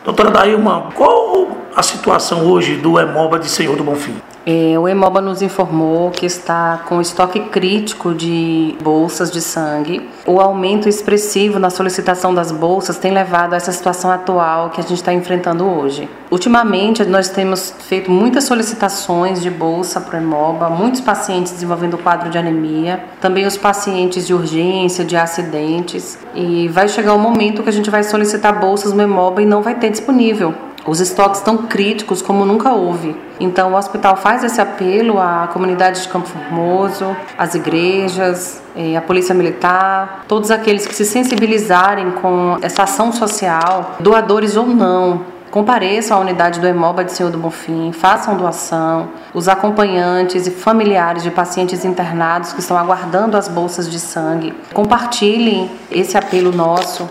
Doutora Dailma, qual a situação hoje do Hemoba de Senhor do Bonfim? O Hemoba nos informou que está com estoque crítico de bolsas de sangue. O aumento expressivo na solicitação das bolsas tem levado a essa situação atual que a gente está enfrentando hoje. Ultimamente, nós temos feito muitas solicitações de bolsa para o Hemoba, muitos pacientes desenvolvendo quadro de anemia, também os pacientes de urgência, de acidentes, e vai chegar o momento que a gente vai solicitar bolsas no Hemoba e não vai ter disponível. Os estoques estão críticos como nunca houve. Então o hospital faz esse apelo à comunidade de Campo Formoso, às igrejas, à Polícia Militar, todos aqueles que se sensibilizarem com essa ação social, doadores ou não, compareçam à unidade do Hemoba de Senhor do Bonfim, façam doação. Os acompanhantes e familiares de pacientes internados que estão aguardando as bolsas de sangue, compartilhem esse apelo nosso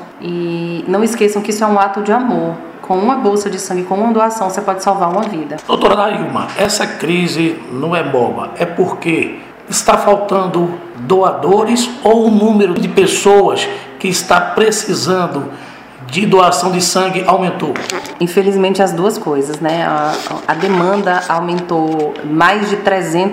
e não esqueçam que isso é um ato de amor. Com uma bolsa de sangue, com uma doação, você pode salvar uma vida. Doutora Dailma, essa crise no Hemoba é porque está faltando doadores ou o número de pessoas que está precisando de doação de sangue aumentou? Infelizmente as duas coisas, né? A demanda aumentou mais de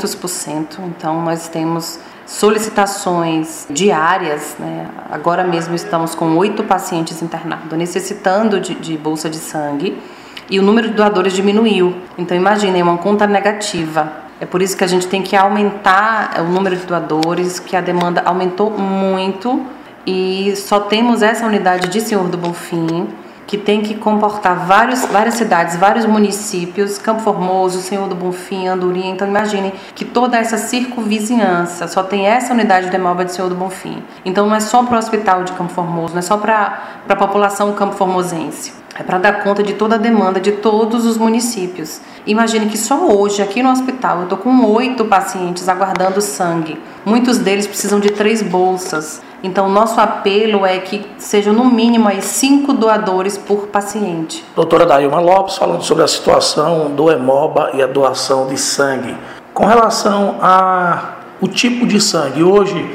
300%, então nós temos solicitações diárias, né? Agora mesmo estamos com 8 pacientes internados necessitando de bolsa de sangue e o número de doadores diminuiu. Então imaginem, é uma conta negativa. É por isso que a gente tem que aumentar o número de doadores, que a demanda aumentou muito e só temos essa unidade de Senhor do Bonfim, que tem que comportar várias cidades, vários municípios, Campo Formoso, Senhor do Bonfim, Andorinha. Então imaginem que toda essa circunvizinhança só tem essa unidade do Hemoba de Senhor do Bonfim. Então não é só para o hospital de Campo Formoso, não é só para a população campo-formosense. É para dar conta de toda a demanda de todos os municípios. Imagine que só hoje, aqui no hospital, eu estou com 8 pacientes aguardando sangue. Muitos deles precisam de 3 bolsas. Então, o nosso apelo é que sejam no mínimo aí 5 doadores por paciente. Doutora Dailma Lopes, falando sobre a situação do Hemoba e a doação de sangue. Com relação ao tipo de sangue, hoje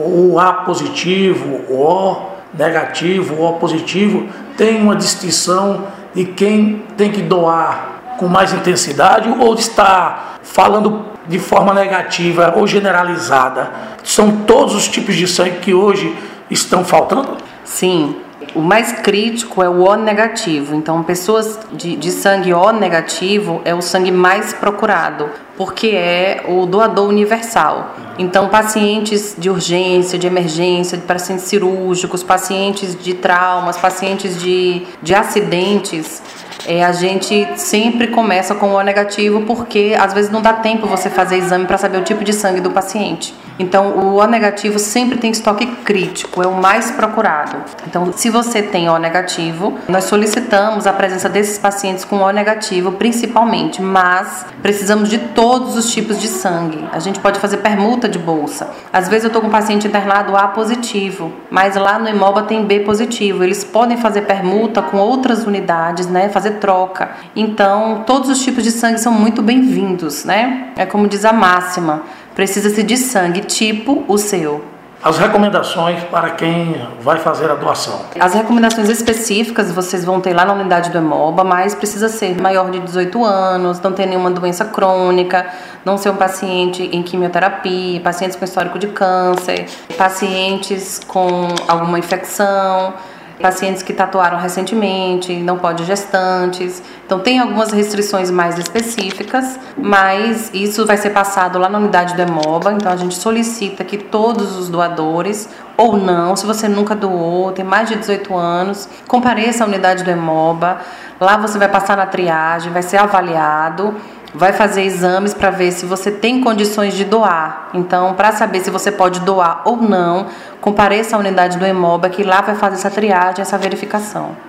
o A positivo, o O negativo, o O positivo, tem uma distinção de quem tem que doar com mais intensidade ou está falando de forma negativa ou generalizada? São todos os tipos de sangue que hoje estão faltando? Sim, o mais crítico é o O negativo. Então, pessoas de sangue O negativo é o sangue mais procurado, porque é o doador universal. Então, pacientes de urgência, de emergência, de pacientes cirúrgicos, pacientes de traumas, pacientes de acidentes, a gente sempre começa com o O negativo, porque às vezes não dá tempo você fazer exame para saber o tipo de sangue do paciente. Então o O negativo sempre tem estoque crítico, é o mais procurado. Então se você tem O negativo, nós solicitamos a presença desses pacientes com O negativo principalmente, mas precisamos de todos os tipos de sangue. A gente pode fazer permuta de bolsa. Às vezes eu estou com um paciente internado A positivo, mas lá no Hemoba tem B positivo. Eles podem fazer permuta com outras unidades, né? Fazer troca. Então, todos os tipos de sangue são muito bem-vindos, né? É como diz a máxima, precisa-se de sangue tipo o seu. As recomendações para quem vai fazer a doação. As recomendações específicas vocês vão ter lá na unidade do Hemoba, mas precisa ser maior de 18 anos, não ter nenhuma doença crônica, não ser um paciente em quimioterapia, pacientes com histórico de câncer, pacientes com alguma infecção, pacientes que tatuaram recentemente, não pode gestantes. Então tem algumas restrições mais específicas, mas isso vai ser passado lá na unidade do Hemoba. Então a gente solicita que todos os doadores, ou não, se você nunca doou, tem mais de 18 anos, compareça à unidade do Hemoba. Lá você vai passar na triagem, vai ser avaliado, vai fazer exames para ver se você tem condições de doar. Então, para saber se você pode doar ou não, compareça à unidade do Hemoba, que lá vai fazer essa triagem, essa verificação.